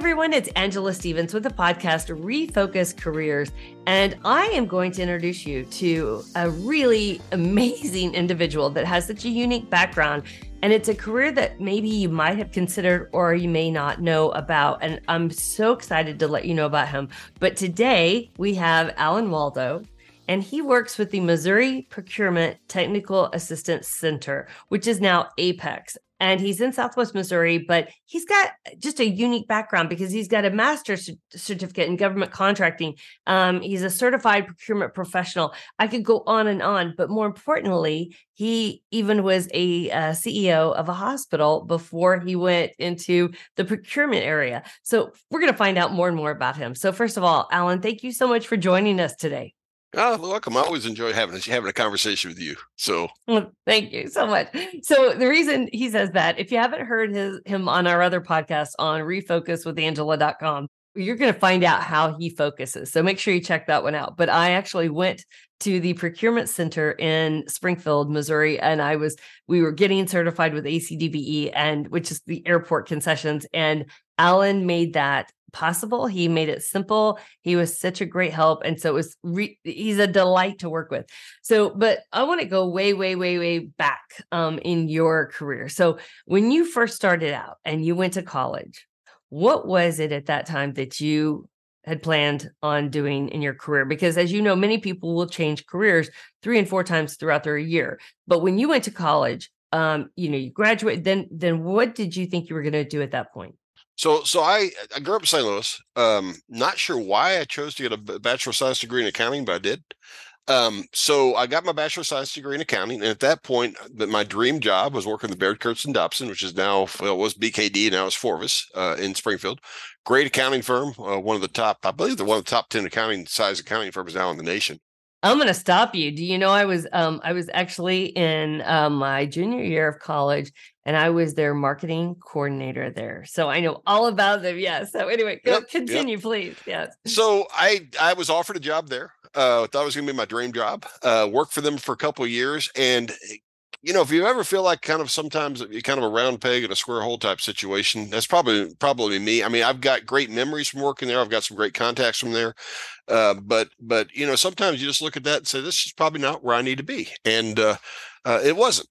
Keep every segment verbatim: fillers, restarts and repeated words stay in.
everyone, it's Angela Stevens with the podcast Refocus Careers, and I am going to introduce you to a really amazing individual that has such a unique background, and it's a career that maybe you might have considered or you may not know about, and I'm so excited to let you know about him. But today we have Alan Waldo, and he works with the Missouri Procurement Technical Assistance Center, which is now APEX. And he's in Southwest Missouri, but he's got just a unique background because he's got a master's certificate in government contracting. Um, he's a certified procurement professional. I could go on and on, but more importantly, he even was a uh, C E O of a hospital before he went into the procurement area. So we're going to find out more and more about him. So first of all, Alan, thank you so much for joining us today. Oh, welcome. I always enjoy having having a conversation with you. So well, thank you so much. So the reason he says that, if you haven't heard his him on our other podcast on refocus with angela dot com, you're going to find out how he focuses. So make sure you check that one out. But I actually went to the procurement center in Springfield, Missouri, and I was we were getting certified with A C D V E, and which is the airport concessions. And Alan made that possible. He made it simple. He was such a great help. And so it was, re- he's a delight to work with. So, but I want to go way, way, way, way back um, in your career. So when you first started out and you went to college, what was it at that time that you had planned on doing in your career? Because as you know, many people will change careers three and four times throughout their year. But when you went to college, um, you know, you graduated, then, then what did you think you were going to do at that point? So, so I, I grew up in Saint Louis. Um, not sure why I chose to get a Bachelor of Science degree in accounting, but I did. Um, so I got my Bachelor of Science degree in accounting. And at that point, that my dream job was working with Baird, Kurtz and Dobson, which is now, well, it was B K D, now it's Forvis uh, in Springfield. Great accounting firm. Uh, one of the top, I believe they're one of the top ten accounting size accounting firms now in the nation. I'm going to stop you. Do you know I was um, I was actually in um, my junior year of college, and I was their marketing coordinator there. So I know all about them. Yeah. So anyway, go yep, continue, yep. please. Yes. So I I was offered a job there. Uh, thought it was going to be my dream job. Uh, worked for them for a couple of years, and you know, if you ever feel like kind of sometimes you're kind of a round peg in a square hole type situation, that's probably probably me. I mean, I've got great memories from working there. I've got some great contacts from there. Uh, but but you know, sometimes you just look at that and say, this is probably not where I need to be, and uh, uh, it wasn't.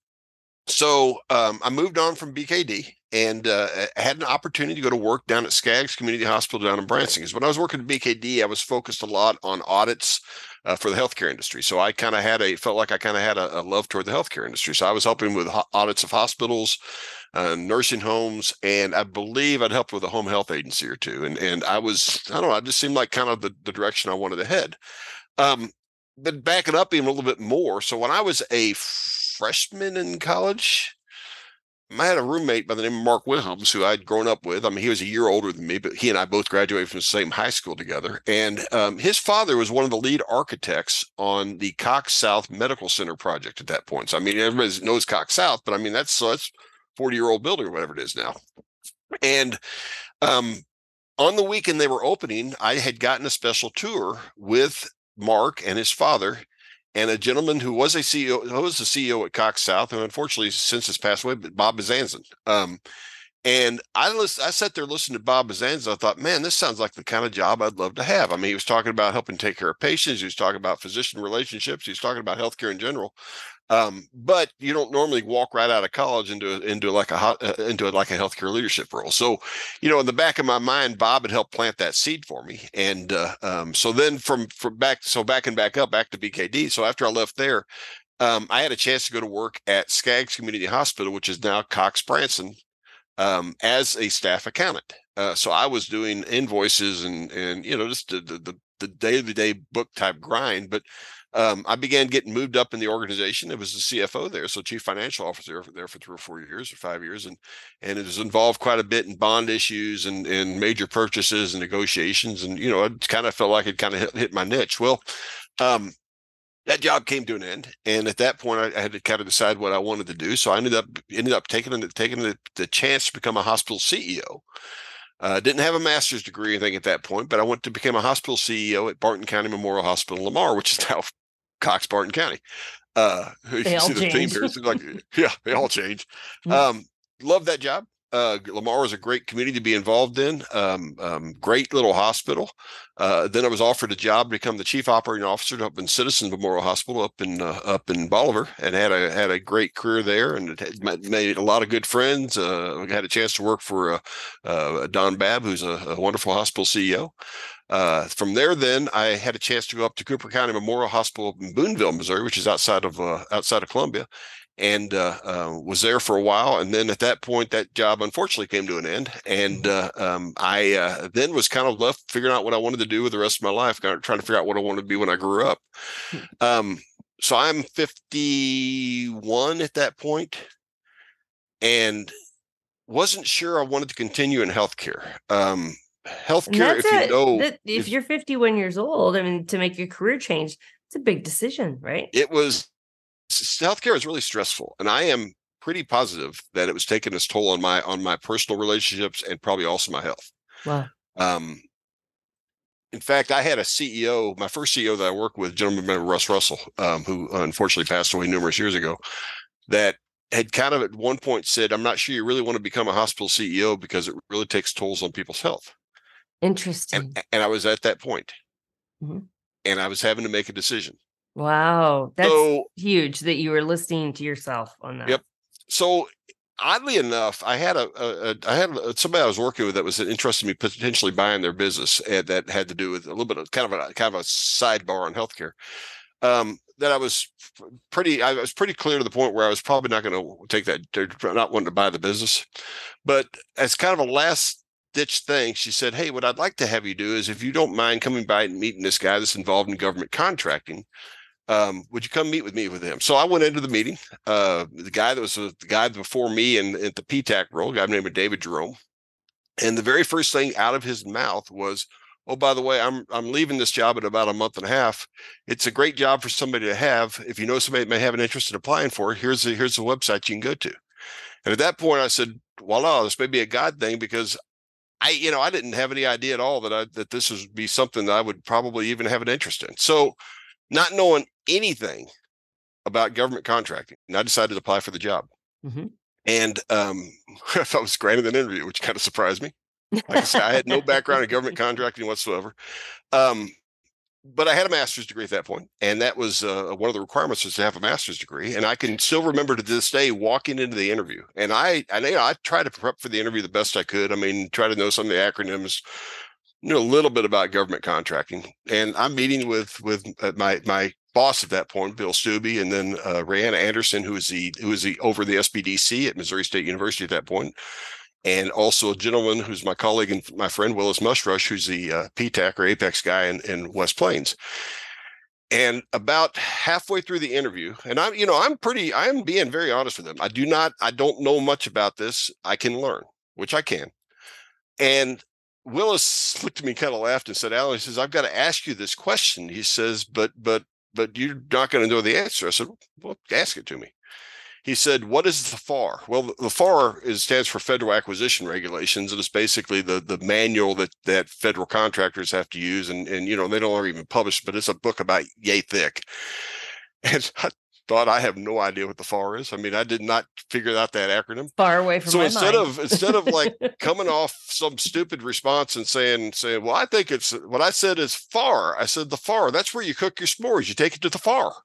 So um, I moved on from B K D and uh, had an opportunity to go to work down at Skaggs Community Hospital down in Branson. Because when I was working at B K D, I was focused a lot on audits uh, for the healthcare industry. So I kind of had a felt like I kind of had a, a love toward the healthcare industry. So I was helping with ho- audits of hospitals, uh, nursing homes, and I believe I'd helped with a home health agency or two. And and I was I don't know, it just seemed like kind of the, the direction I wanted to head. Um, but back it up even a little bit more. So when I was a freshman in college, I had a roommate by the name of Mark Wilhelms, who I'd grown up with. I mean, he was a year older than me, but he and I both graduated from the same high school together. And um, his father was one of the lead architects on the Cox South Medical Center project at that point. So, I mean, everybody knows Cox South, but I mean, that's so that's forty-year-old building or whatever it is now. And um, on the weekend they were opening, I had gotten a special tour with Mark and his father, and a gentleman who was a C E O, who was the C E O at Cox South, and unfortunately since has passed away, but Bob Bezanson. Um, and I list, I sat there listening to Bob Bezanson. I thought, man, this sounds like the kind of job I'd love to have. I mean, he was talking about helping take care of patients. He was talking about physician relationships. He was talking about healthcare in general. Um, but you don't normally walk right out of college into into like a uh, into like a healthcare leadership role. So, you know, in the back of my mind, Bob had helped plant that seed for me. And uh, um, so then from from back so back and back up back to B K D. So after I left there, um, I had a chance to go to work at Skaggs Community Hospital, which is now Cox Branson, um, as a staff accountant. Uh, so I was doing invoices and and you know just the the the day to day book type grind, but Um, I began getting moved up in the organization. It was the C F O there, so chief financial officer there for three or four years or five years, and and it was involved quite a bit in bond issues and and major purchases and negotiations, and you know, it kind of felt like it kind of hit, hit my niche. Well, um, that job came to an end, and at that point, I, I had to kind of decide what I wanted to do. So I ended up ended up taking taking the, the chance to become a hospital C E O. Uh, didn't have a master's degree or anything at that point, but I went to become a hospital C E O at Barton County Memorial Hospital, Lamar, which is now Cox Barton County. Uh, you they can all see the change. theme here. It's like, yeah, they all change. Um, loved that job. Uh, Lamar was a great community to be involved in. Um, um, great little hospital. Uh, then I was offered a job to become the chief operating officer up in Citizens Memorial Hospital up in uh, up in Bolivar, and had a had a great career there, and it made a lot of good friends. Uh, I had a chance to work for uh, uh, Don Babb, who's a, a wonderful hospital C E O. Uh, from there, then I had a chance to go up to Cooper County Memorial Hospital in Boonville, Missouri, which is outside of uh, outside of Columbia, and uh, uh, was there for a while. And then at that point, that job unfortunately came to an end. And uh, um, I uh, then was kind of left figuring out what I wanted to do with the rest of my life, kind of trying to figure out what I wanted to be when I grew up. Um, so I'm fifty-one at that point, and wasn't sure I wanted to continue in healthcare. Um, healthcare, if you know, that, if, if you're fifty-one years old, I mean, to make your career change, it's a big decision, right? It was. Healthcare is really stressful, and I am pretty positive that it was taking its toll on my on my personal relationships and probably also my health. Wow. Um, in fact, I had a C E O, my first C E O that I worked with, gentleman named Russ Russell, um, who unfortunately passed away numerous years ago, that had kind of at one point said, "I'm not sure you really want to become a hospital C E O because it really takes tolls on people's health." Interesting. And, and I was at that point, mm-hmm. and I was having to make a decision. Wow, that's so, huge that you were listening to yourself on that. Yep. So oddly enough, I had a, a, a I had a, somebody I was working with that was interested in me potentially buying their business, and that had to do with a little bit of kind of a kind of a sidebar on healthcare. Um, that I was pretty, I was pretty clear to the point where I was probably not going to take that, not wanting to buy the business. But as kind of a last ditch thing, she said, "Hey, what I'd like to have you do is, if you don't mind coming by and meeting this guy that's involved in government contracting, Um, would you come meet with me with him?" So I went into the meeting. Uh, the guy that was uh, the guy before me in, in the P TAC role, a guy named David Jerome. And the very first thing out of his mouth was, "Oh, by the way, I'm I'm leaving this job in about a month and a half. It's a great job for somebody to have. If you know somebody that may have an interest in applying for it, here's the here's the website you can go to." And at that point, I said, "Voila, this may be a God thing," because I, you know, I didn't have any idea at all that I that this would be something that I would probably even have an interest in. So, not knowing anything about government contracting, and I decided to apply for the job. Mm-hmm. And um, I was granted an interview, which kind of surprised me. Like I said, I had no background in government contracting whatsoever. Um, but I had a master's degree at that point, and that was uh, one of the requirements was to have a master's degree. And I can still remember to this day walking into the interview, and I, I, you know, I tried to prep for the interview the best I could. I mean, try to know some of the acronyms, know a little bit about government contracting. And I'm meeting with with uh, my my boss at that point, Bill Stubbe, and then uh, Rayanna Anderson, who was the who was the over the S B D C at Missouri State University at that point, and also a gentleman who's my colleague and my friend Willis Mushrush, who's the uh, P TAC or Apex guy in, in West Plains. And about halfway through the interview, and I'm, you know, I'm pretty, I'm being very honest with them. I do not, I don't know much about this. I can learn, which I can. And Willis looked at me, kind of laughed, and said, "Alan," he says, "I've got to ask you this question." He says, "But, but, but you're not going to know the answer." I said, "Well, ask it to me." He said, "What is the F A R?" Well, the F A R is, stands for Federal Acquisition Regulations. And it's basically the, the manual that, that federal contractors have to use. And, and, you know, they don't even publish, but it's a book about yay thick. And I thought, I have no idea what the F A R is. I mean, I did not figure out that acronym. Far away from so my instead mind. of instead of like coming off some stupid response and saying saying, "Well, I think it's," what I said is F A R. I said, "The F A R, that's where you cook your s'mores. You take it to the F A R."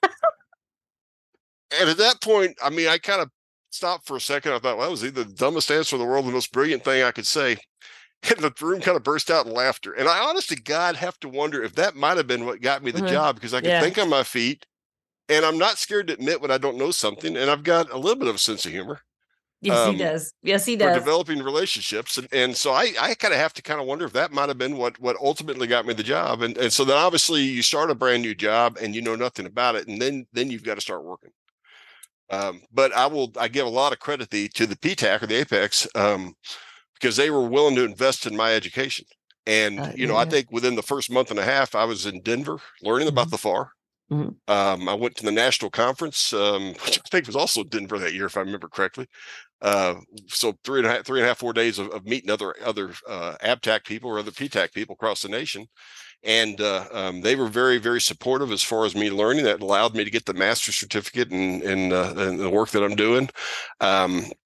And at that point, I mean, I kind of stopped for a second. I thought, well, that was either the dumbest answer in the world, the most brilliant thing I could say. And the room kind of burst out in laughter. And I honest to God have to wonder if that might have been what got me the mm-hmm. job, because I could yeah. think on my feet, and I'm not scared to admit when I don't know something. And I've got a little bit of a sense of humor. Yes, um, he does. Yes, he does. For developing relationships. And, and so I, I kind of have to kind of wonder if that might have been what, what ultimately got me the job. And, and so then obviously you start a brand new job and you know nothing about it. And then, then you've got to start working. Um, but I will, I give a lot of credit the, to the P TAC or the Apex, um, because they were willing to invest in my education. And, uh, you know, yeah. I think within the first month and a half, I was in Denver learning mm-hmm. about the F A R. Mm-hmm. Um, I went to the national conference, um, which I think was also Denver that year, if I remember correctly. Uh, so three and a half, three and a half, four days of, of meeting other, other, uh, ABTAC people or other P TAC people across the nation. And, uh, um, they were very, very supportive as far as me learning. That allowed me to get the master's certificate and, and, uh, and the work that I'm doing. Um,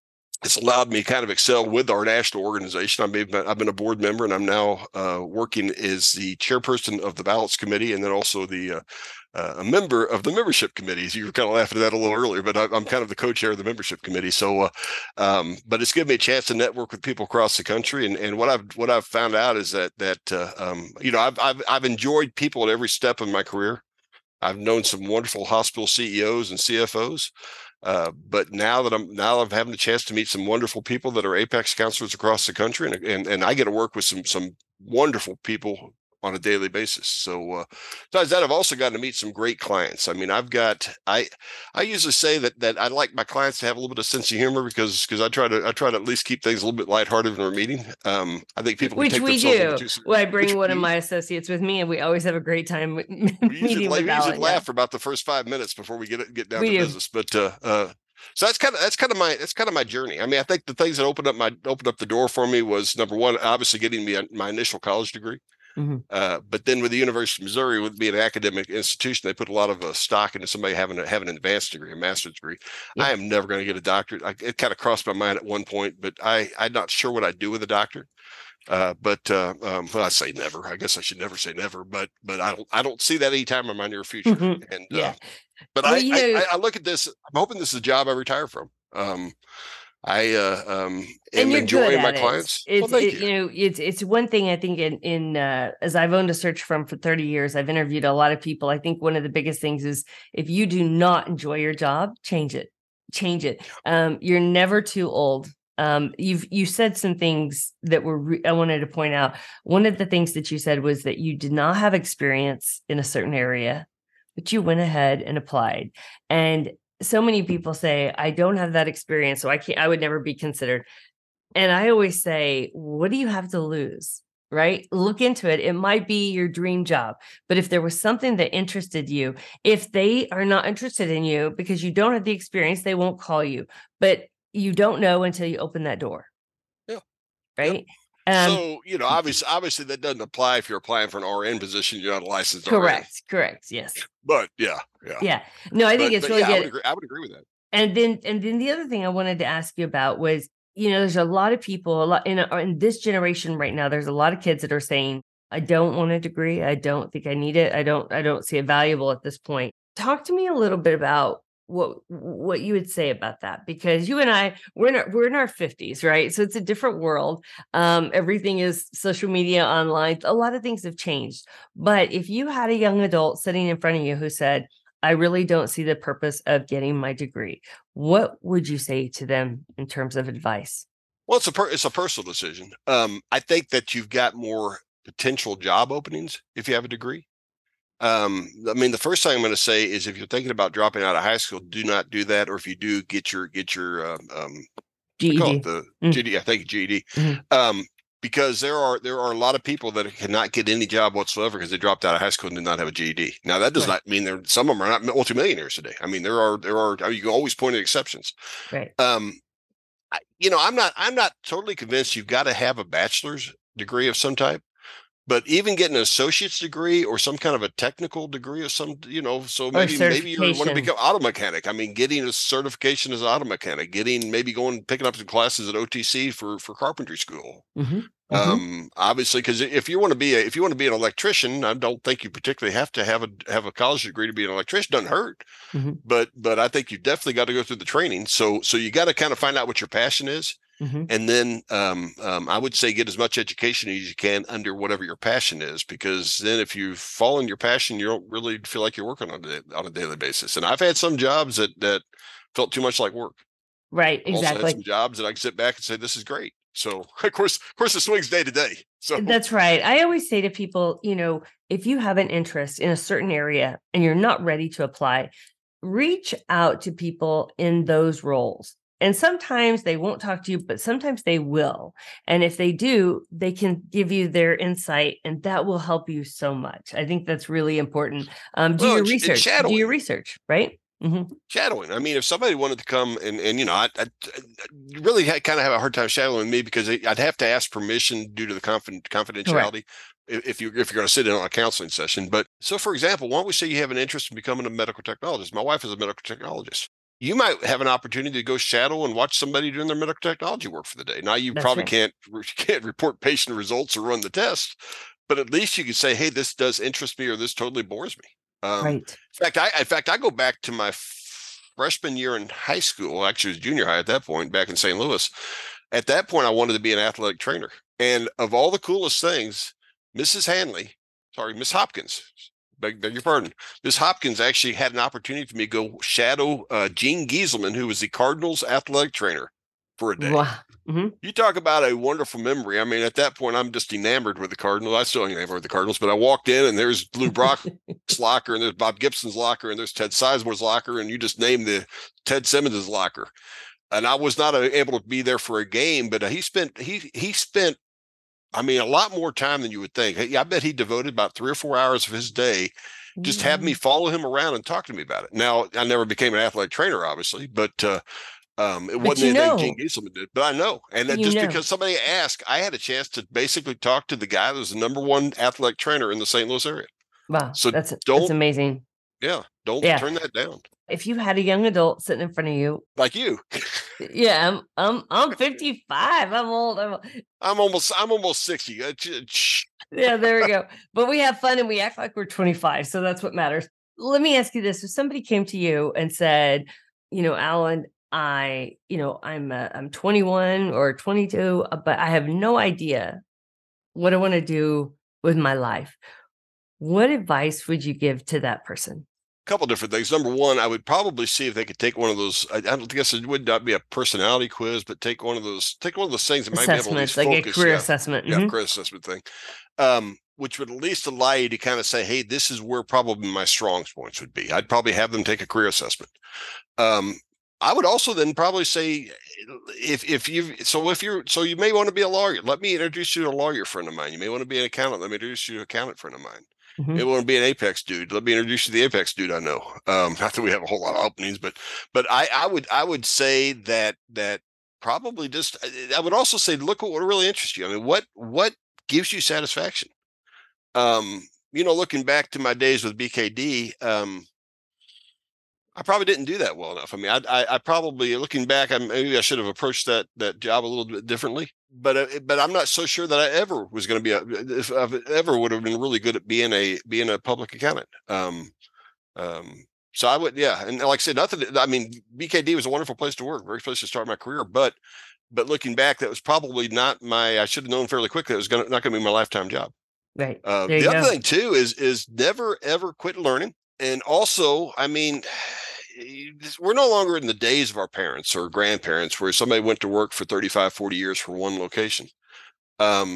it's allowed me to kind of excel with our national organization. I've been, I've been a board member, and I'm now uh, working as the chairperson of the ballots committee, and then also the uh, uh, a member of the membership committees. You were kind of laughing at that a little earlier, but I, I'm kind of the co-chair of the membership committee. So, uh, um, but it's given me a chance to network with people across the country, and and what I've what I've found out is that that uh, um, you know I've, I've I've enjoyed people at every step of my career. I've known some wonderful hospital C E Os and C F Os. Uh, but now that I'm now I'm having the chance to meet some wonderful people that are Apex counselors across the country, and and, and I get to work with some some wonderful people on a daily basis. So uh, besides that, I've also gotten to meet some great clients. I mean, I've got I I usually say that that I like my clients to have a little bit of sense of humor because because I try to I try to at least keep things a little bit lighthearted when we're meeting. Um, I think people which take we do. Too well, I bring one of my associates with me, and we always have a great time meeting we usually, with we Alan, usually yeah. laugh for about the first five minutes before we get get down we to do. business. But uh, uh, so that's kind of that's kind of my that's kind of my journey. I mean, I think the things that opened up my opened up the door for me was number one, obviously getting me a, my initial college degree. Mm-hmm. Uh, but then with the University of Missouri, with being an academic institution, they put a lot of uh, stock into somebody having a, having an advanced degree, a master's degree. Yeah. I am never going to get a doctorate. I, it kind of crossed my mind at one point, but I, I'm not sure what I'd do with a doctorate. Uh, but uh, um, well, I say never. I guess I should never say never. But but I don't I don't see that anytime in my near future. Mm-hmm. And yeah, uh, but well, I, you know, I I look at this. I'm hoping this is a job I retire from. Um, I uh, um, am enjoying my clients. It's well, it, you. you know it's it's one thing I think in in uh, as I've owned a search firm for thirty years, I've interviewed a lot of people. I think one of the biggest things is if you do not enjoy your job, change it, change it. Um, you're never too old. Um, you've you said some things that were re- I wanted to point out. One of the things that you said was that you did not have experience in a certain area, but you went ahead and applied. And so many people say, I don't have that experience, so I can't, I would never be considered. And I always say, what do you have to lose? Right? Look into it. It might be your dream job, but if there was something that interested you, if they are not interested in you because you don't have the experience, they won't call you, but you don't know until you open that door. Yeah. Right. Yeah. Um, so, you know, obviously, obviously that doesn't apply if you're applying for an R N position. You're not a licensed correct, R N. Correct. Yes. But yeah, yeah. Yeah. No, I think but, it's but really yeah, good. I would, agree, I would agree with that. And then, and then the other thing I wanted to ask you about was, you know, there's a lot of people, a lot in, in this generation right now, there's a lot of kids that are saying, I don't want a degree. I don't think I need it. I don't, I don't see it valuable at this point. Talk to me a little bit about what what you would say about that, because you and I we're in our, we're in our fifties, right? So it's a different world. Um, everything is social media, online. A lot of things have changed. But if you had a young adult sitting in front of you who said, I really don't see the purpose of getting my degree, what would you say to them in terms of advice? Well, it's a per, it's a personal decision. Um, I think that you've got more potential job openings if you have a degree. Um, I mean, the first thing I'm going to say is if you're thinking about dropping out of high school, do not do that. Or if you do, get your get your um, um G E D. Call it the mm. G E D. I think G E D. Mm-hmm. Um, because there are there are a lot of people that cannot get any job whatsoever because they dropped out of high school and did not have a G E D. Now that does right. not mean there some of them are not multimillionaires today. I mean, there are there are you can always point at exceptions. Right. Um, I, you know, I'm not I'm not totally convinced you've got to have a bachelor's degree of some type. But even getting an associate's degree or some kind of a technical degree of some, you know, so maybe maybe you want to become auto mechanic. I mean, getting a certification as an auto mechanic, getting maybe going picking up some classes at O T C for for carpentry school. Mm-hmm. Mm-hmm. Um, obviously, because if you want to be a if you want to be an electrician, I don't think you particularly have to have a have a college degree to be an electrician. Doesn't hurt, mm-hmm. but but I think you definitely got to go through the training. So so you got to kind of find out what your passion is. Mm-hmm. And then um, um, I would say get as much education as you can under whatever your passion is, because then if you fall in your passion, you don't really feel like you're working on a, on a daily basis. And I've had some jobs that that felt too much like work. Right, exactly. Also had some jobs that I can sit back and say, this is great. So of course, of course, it swings day to day. So that's right. I always say to people, you know, if you have an interest in a certain area and you're not ready to apply, reach out to people in those roles. And sometimes they won't talk to you, but sometimes they will. And if they do, they can give you their insight, and that will help you so much. I think that's really important. Um, do well, your research. Do your research, right? Mm-hmm. Shadowing. I mean, if somebody wanted to come and, and you know, I, I really kind of have a hard time shadowing me because I'd have to ask permission due to the confident, confidentiality. Correct. If you if you're going to sit in on a counseling session. But so, for example, why don't we say you have an interest in becoming a medical technologist? My wife is a medical technologist. you might have an opportunity to go shadow and watch somebody doing their medical technology work for the day. Now, you That's probably right. can't can't report patient results or run the test, but at least you can say, "Hey, this does interest me," or "This totally bores me." Um, Right. in fact, I in fact I go back to my freshman year in high school. Actually, it was junior high at that point, back in Saint Louis. At that point, I wanted to be an athletic trainer, and of all the coolest things, Missus Hanley, sorry, Miss Hopkins, beg, beg your pardon, Miss Hopkins actually had an opportunity for me to go shadow uh, Gene Gieselman, who was the Cardinals athletic trainer, for a day. Wow. Mm-hmm. You talk about a wonderful memory. I mean, at that point, I'm just enamored with the Cardinals. I still enamored with the Cardinals, but I walked in and there's Lou Brock's locker, and there's Bob Gibson's locker, and there's Ted Sizemore's locker, and you just name the Ted Simmons' locker. And I was not able to be there for a game, but he spent he he spent, I mean, a lot more time than you would think. I bet he devoted about three or four hours of his day just Mm-hmm. have me follow him around and talk to me about it. Now, I never became an athletic trainer, obviously, but uh, um, it But wasn't you anything know, Gene Gieselman did. But I know, and that you just know. because somebody asked, I had a chance to basically talk to the guy that was the number one athletic trainer in the Saint Louis area. Wow, So that's that's don't, amazing. yeah, don't Yeah. turn that down. If you had a young adult sitting in front of you, Like you. yeah, I'm I'm I'm fifty-five. I'm old. I'm, I'm almost I'm almost sixty. yeah, there we go. But we have fun and we act like we're twenty-five, so that's what matters. Let me ask you this: if somebody came to you and said, you know, Alan, I, you know, I'm uh, I'm twenty-one or twenty-two, but I have no idea what I want to do with my life. What advice would you give to that person? Couple different things. Number one, I would probably see if they could take one of those. I, I don't guess it would not be a personality quiz, but take one of those. Take one of those things that might be able to at least Assessments, like a focus. career Yeah, assessment. yeah, Mhm. career assessment thing, um, which would at least allow you to kind of say, "Hey, this is where probably my strong points would be." I'd probably have them take a career assessment. Um, I would also then probably say, if if you so if you're so you may want to be a lawyer. Let me introduce you to a lawyer friend of mine. You may want to be an accountant. Let me introduce you to an accountant friend of mine. Mhm. Maybe want to be an Apex dude. Let me introduce you to the Apex dude I know. Um, not that we have a whole lot of openings, but but I, I would I would say that that probably just I would also say look at what really interests you. I mean, what what gives you satisfaction? Um, you know, looking back to my days with B K D, um, I probably didn't do that well enough. I mean, I, I, I probably looking back, I maybe I should have approached that that job a little bit differently. But uh, but I'm not so sure that I ever was going to be a, if I ever would have been really good at being a being a public accountant. Um, um, so I would, yeah, and like I said, nothing. I mean, B K D was a wonderful place to work, great place to start my career. But but looking back, that was probably not my. I should have known fairly quickly it was going not going to be my lifetime job. Right. Uh, There you the other go. thing too is is never ever quit learning. And also, I mean, we're no longer in the days of our parents or grandparents where somebody went to work for thirty-five, forty years for one location. Um,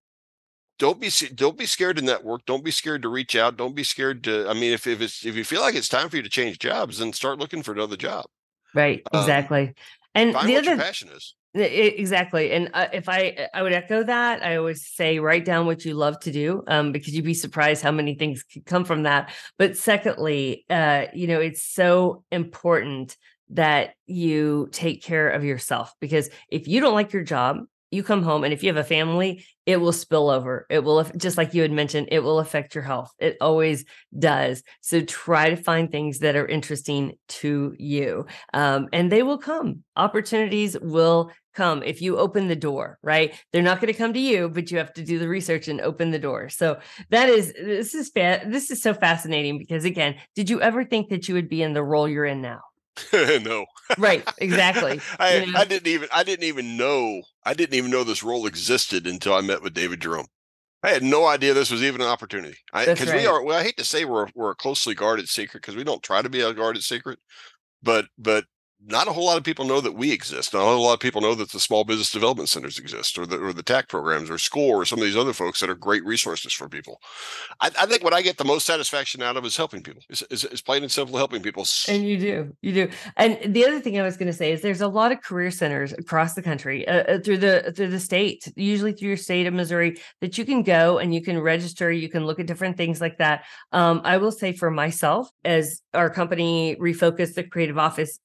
don't be don't be scared to network. Don't be scared to reach out. Don't be scared to. I mean, if if it's if you feel like it's time for you to change jobs, then start looking for another job. Right. Um, Exactly. And find the what your other passion is. E- Exactly. And uh, if I, I would echo that. I always say, write down what you love to do, um, because you'd be surprised how many things could come from that. But secondly, uh, you know, it's so important that you take care of yourself, because if you don't like your job, you come home, and if you have a family, it will spill over. It will, just like you had mentioned, it will affect your health. It always does. So try to find things that are interesting to you, um, and they will come. Opportunities will come if you open the door, right? They're not going to come to you, but you have to do the research and open the door. So that is, this is, fa- this is so fascinating, because again, did you ever think that you would be in the role you're in now? No. Right. Exactly. I, you know? I didn't even I didn't even know I didn't even know this role existed until I met with David Jerome. I had no idea this was even an opportunity. Because right. we are, well, I hate to say we're we're a closely guarded secret, because we don't try to be a guarded secret, but but not a whole lot of people know that we exist. Not a whole lot of people know that the small business development centers exist, or the or the T A C programs, or SCORE, or some of these other folks that are great resources for people. I, I think what I get the most satisfaction out of is helping people. Is is, is plain and simple helping people. And you do, you do. And the other thing I was going to say is there's a lot of career centers across the country, uh, through the through the state, usually through your state of Missouri, that you can go and you can register. You can look at different things like that. Um, I will say for myself, as our company Refocus, the creative office, if you haven't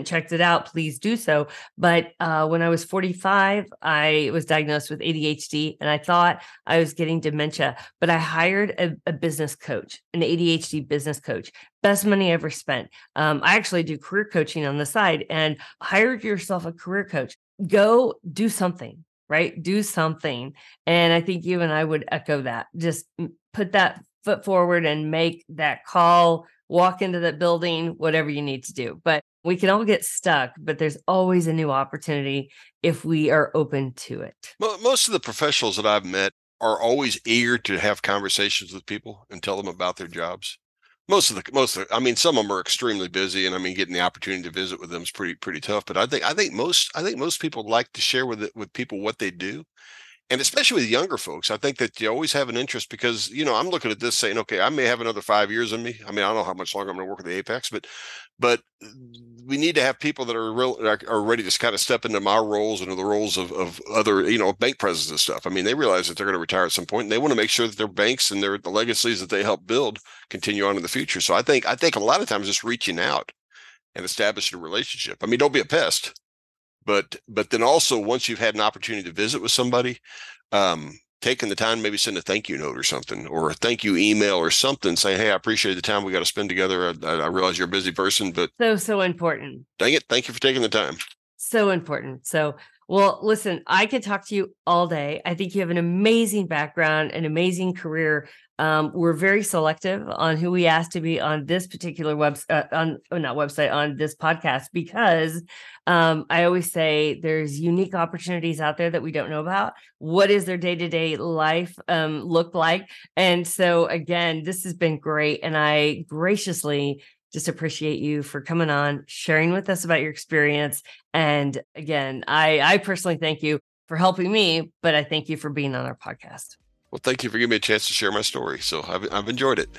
haven't checked it out, please do so. But uh, when I was forty-five, I was diagnosed with A D H D and I thought I was getting dementia, but I hired a, a business coach, an A D H D business coach. Best money I ever spent. Um, I actually do career coaching on the side, and hire yourself a career coach. Go do something, right? Do something. And I think you and I would echo that. Just put that foot forward and make that call, walk into that building, whatever you need to do. But we can all get stuck, but there's always a new opportunity if we are open to it. Well, most of the professionals that I've met are always eager to have conversations with people and tell them about their jobs. Most of the, most of the, I mean, some of them are extremely busy, and I mean, getting the opportunity to visit with them is pretty, pretty tough. But I think, I think most, I think most people like to share with it, with people what they do. And especially with younger folks, I think that you always have an interest because, you know, I'm looking at this saying, okay, I may have another five years in me. I mean, I don't know how much longer I'm going to work at the Apex, but, but we need to have people that are real, are ready to kind of step into my roles and the roles of, of other, you know, bank presidents and stuff. I mean, they realize that they're going to retire at some point, and they want to make sure that their banks and their, the legacies that they help build continue on in the future. So I think, I think a lot of times just reaching out and establishing a relationship. I mean, don't be a pest. But but then also, once you've had an opportunity to visit with somebody, um, taking the time, maybe send a thank you note or something, or a thank you email or something, saying, hey, I appreciate the time we got to spend together. I, I realize you're a busy person, but so, so important. Dang it. Thank you for taking the time. So important. So, well, listen, I could talk to you all day. I think you have an amazing background, an amazing career. Um, we're very selective on who we ask to be on this particular website, uh, on oh, not website, on this podcast, because um, I always say there's unique opportunities out there that we don't know about. What is their day-to-day life um, look like? And so, again, this has been great. And I graciously just appreciate you for coming on, sharing with us about your experience. And again, I, I personally thank you for helping me, but I thank you for being on our podcast. Well, thank you for giving me a chance to share my story. So I've, I've enjoyed it.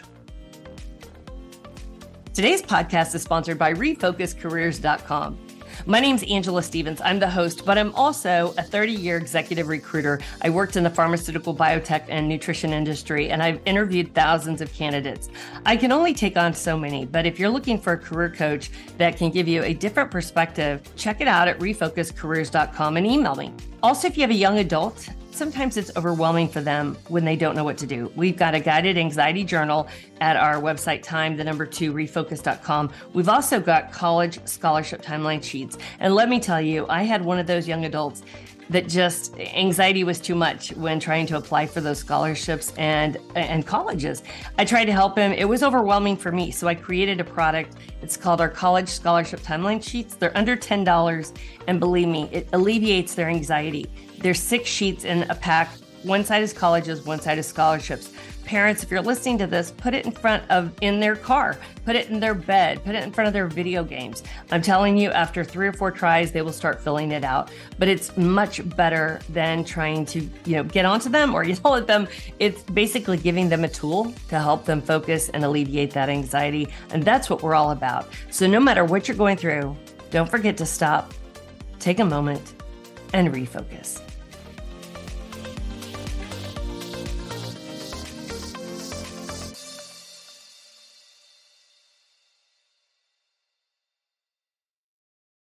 Today's podcast is sponsored by refocus careers dot com. My name's Angela Stevens. I'm the host, but I'm also a thirty-year executive recruiter. I worked in the pharmaceutical, biotech, and nutrition industry, and I've interviewed thousands of candidates. I can only take on so many, but if you're looking for a career coach that can give you a different perspective, check it out at refocus careers dot com and email me. Also, if you have a young adult, sometimes it's overwhelming for them when they don't know what to do. We've got a guided anxiety journal at our website, time, the number two, refocus dot com. We've also got college scholarship timeline sheets. And let me tell you, I had one of those young adults that just anxiety was too much when trying to apply for those scholarships and, and colleges. I tried to help him. It was overwhelming for me. So I created a product. It's called our college scholarship timeline sheets. They're under ten dollars. And believe me, it alleviates their anxiety. There's six sheets in a pack. One side is colleges, one side is scholarships. Parents, if you're listening to this, put it in front of, in their car, put it in their bed, put it in front of their video games. I'm telling you, after three or four tries, they will start filling it out. But it's much better than trying to, you know, get onto them or yell at them. It's basically giving them a tool to help them focus and alleviate that anxiety. And that's what we're all about. So no matter what you're going through, don't forget to stop, take a moment, and refocus.